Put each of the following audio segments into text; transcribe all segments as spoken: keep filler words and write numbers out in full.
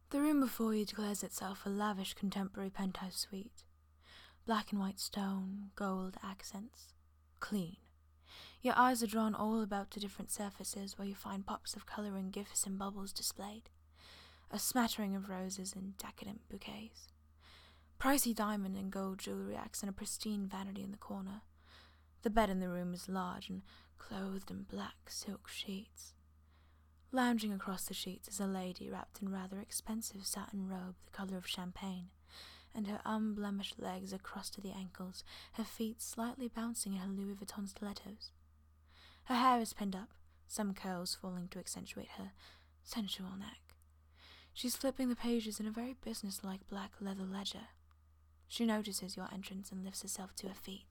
The room before you declares itself a lavish contemporary penthouse suite. Black and white stone, gold accents. Clean. Your eyes are drawn all about to different surfaces where you find pops of colour and gifts and bubbles displayed. A smattering of roses and decadent bouquets. Pricey diamond and gold jewellery accent a pristine vanity in the corner. The bed in the room is large and clothed in black silk sheets. Lounging across the sheets is a lady wrapped in rather expensive satin robe the colour of champagne, and her unblemished legs are crossed to the ankles, her feet slightly bouncing in her Louis Vuitton stilettos. Her hair is pinned up, some curls falling to accentuate her sensual neck. She's flipping the pages in a very businesslike black leather ledger. She notices your entrance and lifts herself to her feet.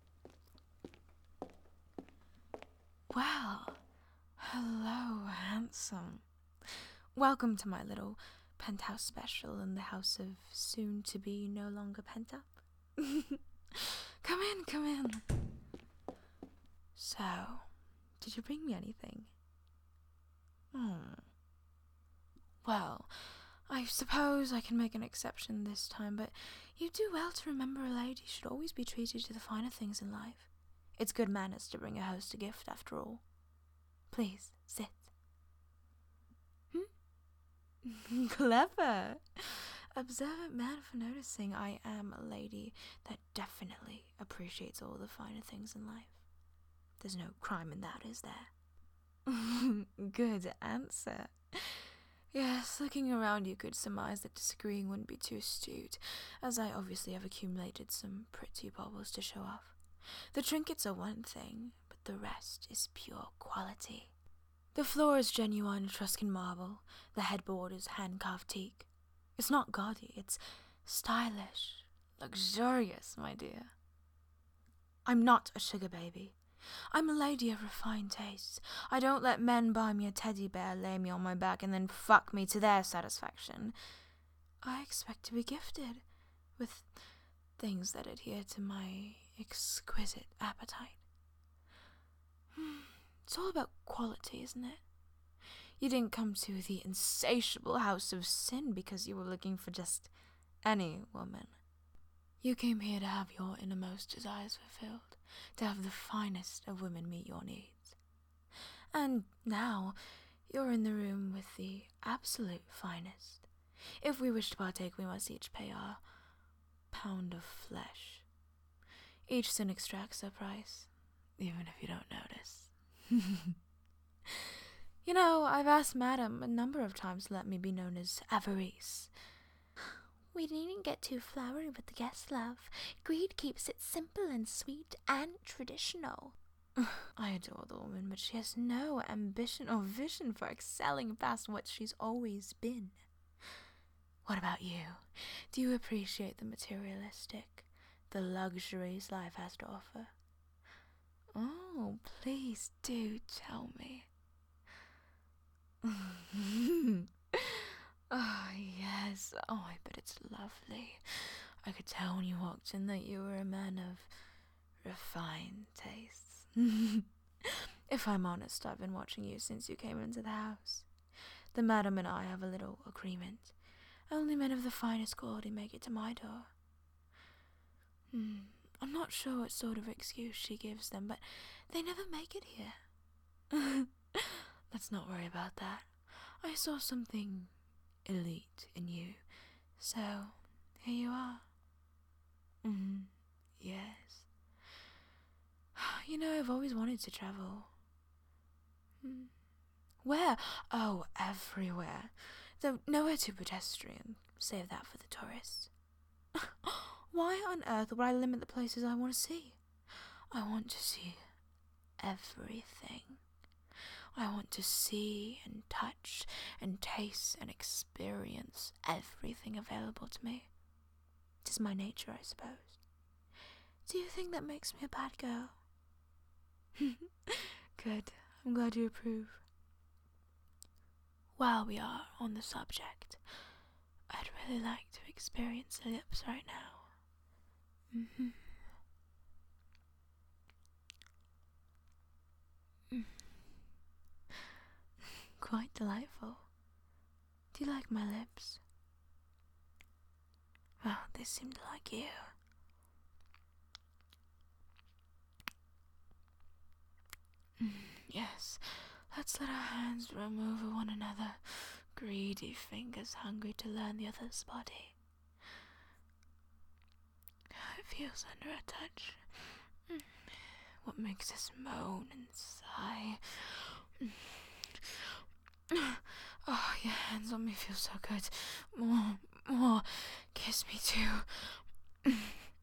Well, hello, handsome. Welcome to my little penthouse special in the house of soon-to-be no longer pent up. Come in, come in. So, did you bring me anything? Hmm. Well, I suppose I can make an exception this time, but you do well to remember a lady should always be treated to the finer things in life. It's good manners to bring a host a gift, after all. Please, sit. Hmm? Clever. Observant man for noticing I am a lady that definitely appreciates all the finer things in life. There's no crime in that, is there? Good answer. Yes, looking around you could surmise that disagreeing wouldn't be too astute, as I obviously have accumulated some pretty baubles to show off. The trinkets are one thing, but the rest is pure quality. The floor is genuine Etruscan marble, the headboard is hand-carved teak. It's not gaudy, it's stylish, luxurious, my dear. I'm not a sugar baby. I'm a lady of refined tastes. I don't let men buy me a teddy bear, lay me on my back, and then fuck me to their satisfaction. I expect to be gifted with things that adhere to my exquisite appetite. It's all about quality, isn't it? You didn't come to the insatiable house of sin because you were looking for just any woman. You came here to have your innermost desires fulfilled, to have the finest of women meet your needs. And now, you're in the room with the absolute finest. If we wish to partake, we must each pay our pound of flesh. Each sin extracts a price, even if you don't notice. You know, I've asked Madam a number of times to let me be known as Avarice. We needn't get too flowery with the guest, love. Greed keeps it simple and sweet and traditional. I adore the woman, but she has no ambition or vision for excelling past what she's always been. What about you? Do you appreciate the materialistic, the luxuries life has to offer? Oh, please do tell me. Oh, yes. Oh, I bet it's lovely. I could tell when you walked in that you were a man of refined tastes. If I'm honest, I've been watching you since you came into the house. The madam and I have a little agreement. Only men of the finest quality make it to my door. Hmm. I'm not sure what sort of excuse she gives them, but they never make it here. Let's not worry about that. I saw something elite in you, so here you are. Mm, yes. You know, I've always wanted to travel. Hmm. Where? Oh, everywhere. Though nowhere too pedestrian. Save that for the tourists. Why on earth would I limit the places I want to see? I want to see everything. I want to see and touch and taste and experience everything available to me. It is my nature, I suppose. Do you think that makes me a bad girl? Good. I'm glad you approve. While we are on the subject, I'd really like to experience the lips right now. Mm-hmm. Mm. Quite delightful. Do you like my lips? Well, they seem to like you. Yes, let's let our hands roam over one another, greedy fingers hungry to learn the other's body. How it feels under a touch. What makes us moan and sigh. Oh, your hands on me feel so good. More, more. Kiss me too.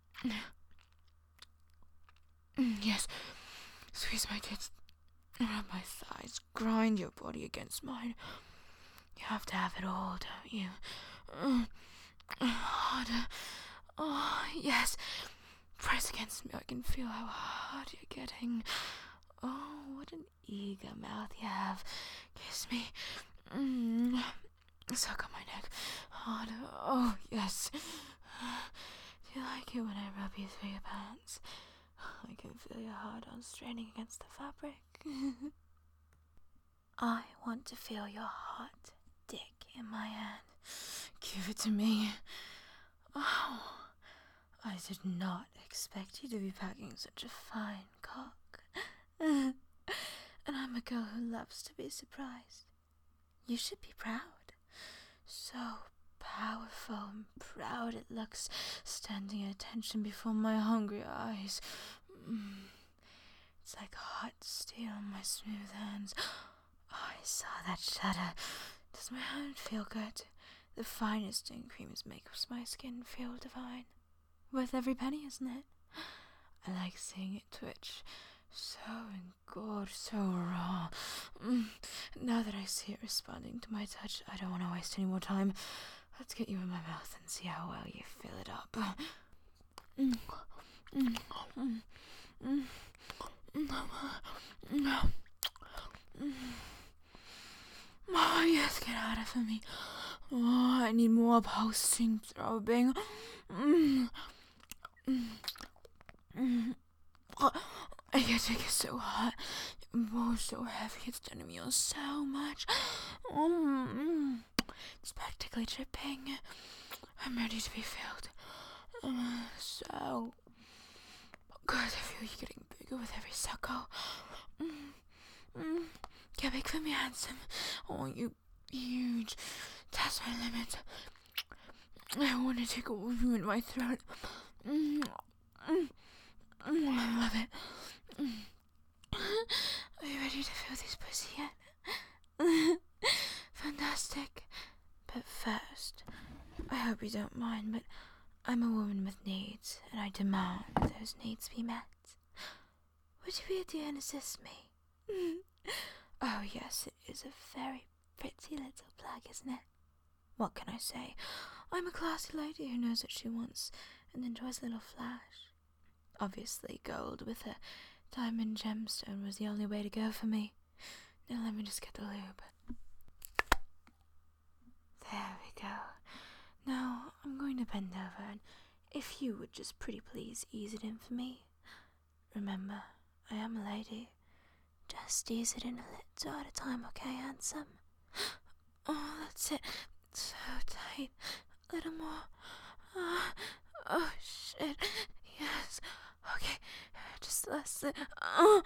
Yes. Squeeze my tits. Rub my thighs. Grind your body against mine. You have to have it all, don't you? Harder. Oh, yes. Press against me. I can feel how hard you're getting. Oh, what an eager mouth you have. Kiss me. Mm. Suck on my neck. Harder. Oh, yes. Do you like it when I rub you through your pants? I can feel your heart on straining against the fabric. I want to feel your hot dick in my hand. Give it to me. Oh, I did not expect you to be packing such a fine cock. And I'm a girl who loves to be surprised. You should be proud. So powerful and proud it looks, standing at attention before my hungry eyes. Mm. It's like hot steel on my smooth hands. Oh, I saw that shudder. Does my hand feel good? The finest in creams makes my skin feel divine. Worth every penny, isn't it? I like seeing it twitch. So engorged, so raw. Mm. Now that I see it responding to my touch, I don't want to waste any more time. Let's get you in my mouth and see how well you fill it up. Mm. Mm. Mm. Mm. Mm. Mm. Oh, yes, get out of me. Oh, I need more pulsing throbbing. Mm. Mm. Mm. Oh, your dick is so hot. Your balls so heavy. It's done to me all so much. Mm. It's practically dripping. I'm ready to be filled. Uh, so good. I feel you getting bigger with every suckle. Mm. Mm. Get big for me, handsome. Oh, you huge. That's my limit. I want to take all of you in my throat. Mm. Mm. Mm. I love it. Mm. Are you ready to feel this pussy yet? Fantastic. But first, I hope you don't mind, but I'm a woman with needs, and I demand those needs be met. Would you be a dear and assist me? Oh yes, it is a very pretty little plug, isn't it? What can I say? I'm a classy lady who knows what she wants and enjoys a little flash. Obviously, gold with a diamond gemstone was the only way to go for me. Now let me just get the lube. There we go. Now I'm going to bend over, and if you would just pretty please ease it in for me. Remember, I am a lady. Just ease it in a little at a time, okay, handsome? Oh, that's it. So tight. A little more. Oh, oh shit. Yes. Okay. Just less than. Oh.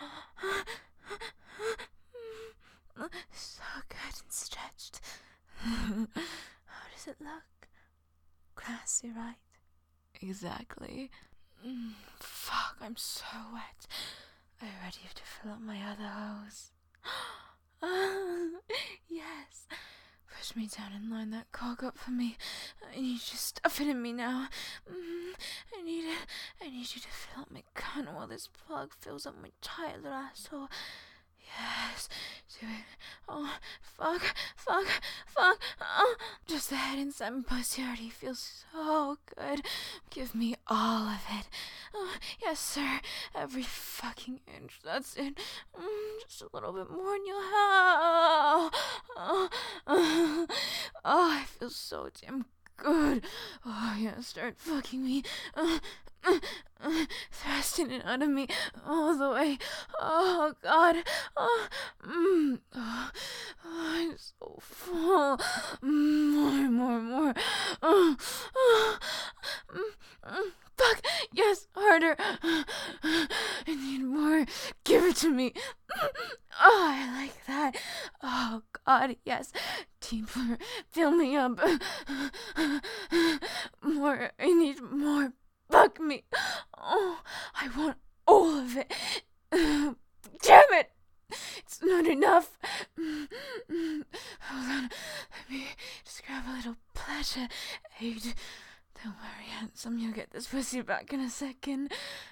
So good and stretched. How does it look? Classy, right? Exactly. Mm, fuck, I'm so wet. Are you ready to fill up my other hose? Oh, yes. Push me down and line that cock up for me. I need you to stuff it in me now. Mm, I need it. I need you to fill up my cunt while this plug fills up my tight little asshole. Yes, do it. Oh, fuck, fuck, fuck. Oh, just the head inside my pussy already feels so good. Give me all of it. Oh, yes, sir. Every fucking inch. That's it. Mm, just a little bit more and you'll have. Oh, oh, oh, I feel so damn good. Oh, yeah, start fucking me. Uh, uh, uh, thrusting it out of me all the way. Oh, God. Oh, mm, oh, oh, I'm so full. Mm, more, more, more. Oh, oh, fill me up. More. I need more. Fuck me. Oh, I want all of it. Damn it. It's not enough. Hold on. Let me just grab a little pleasure aid. Don't worry, handsome. You'll get this pussy back in a second.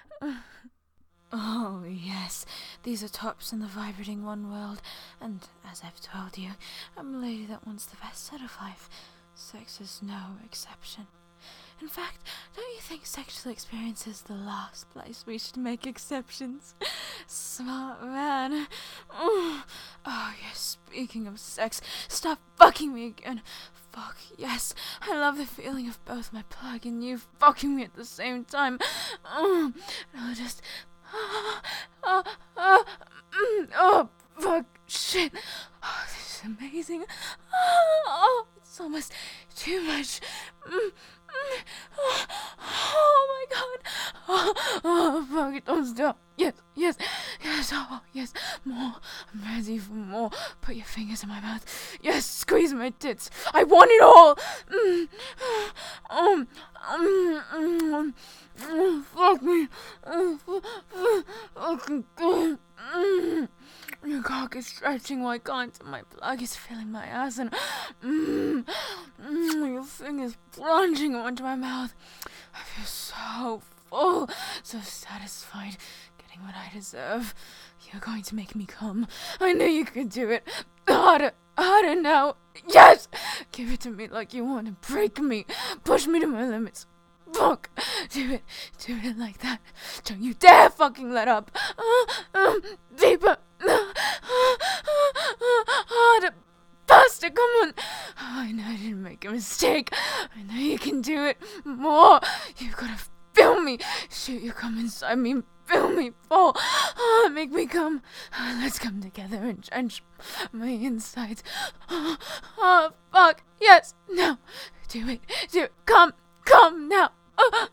Oh, yes. These are tops in the vibrating one world. And as I've told you, I'm a lady that wants the best out of life. Sex is no exception. In fact, don't you think sexual experience is the last place we should make exceptions? Smart man. Oh, oh yes, speaking of sex, stop fucking me again. Fuck, yes. I love the feeling of both my plug and you fucking me at the same time. Oh, I'll just... Oh, oh, oh, mm, oh, fuck, shit. Oh, this is amazing. Oh, oh, it's almost too much. Mm, mm, oh, oh my god. Oh, oh, fuck it, don't stop. Yes, yes, yes, oh, yes, more. I'm ready for more. Put your fingers in my mouth. Yes, squeeze my tits. I want it all. Mm, um, um, um, um, fuck me. Um, fucking good. Mm. Your cock is stretching while I can't. My plug is filling my ass and mm, mm, your fingers plunging onto my mouth. I feel so full, so satisfied, getting what I deserve. You're going to make me come. I knew you could do it. Harder, harder now. Yes! Give it to me like you want to break me. Push me to my limits. Fuck! Do it, do it like that. Don't you dare fucking let up. Uh, um, deeper. Uh, harder. Faster, come on. Oh, I know I didn't make a mistake. I know you can do it. More. You've got to feel me. Shoot your cum inside me. Feel me fall. Oh, make me come. Oh, let's come together and drench my insides. Oh, oh, fuck. Yes. No. Do it. Do it. Come. Come now. Oh,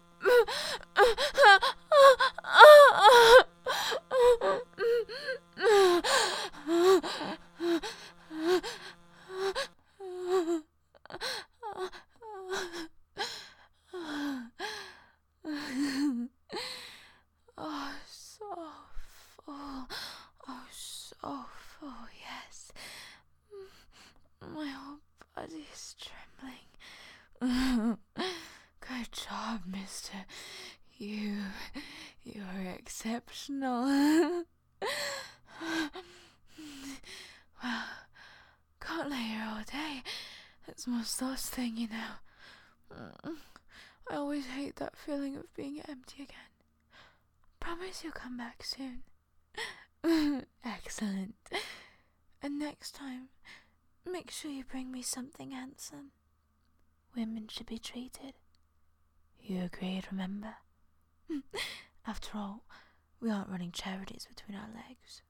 so full. Oh, so full, yes. My whole body is trembling. Good job, mister. You, you're exceptional. Well, can't lay here all day. That's my sauce thing, you know. I always hate that feeling of being empty again. Promise you'll come back soon. Excellent. And next time, make sure you bring me something handsome. Women should be treated. You agreed, remember? After all, we aren't running charities between our legs.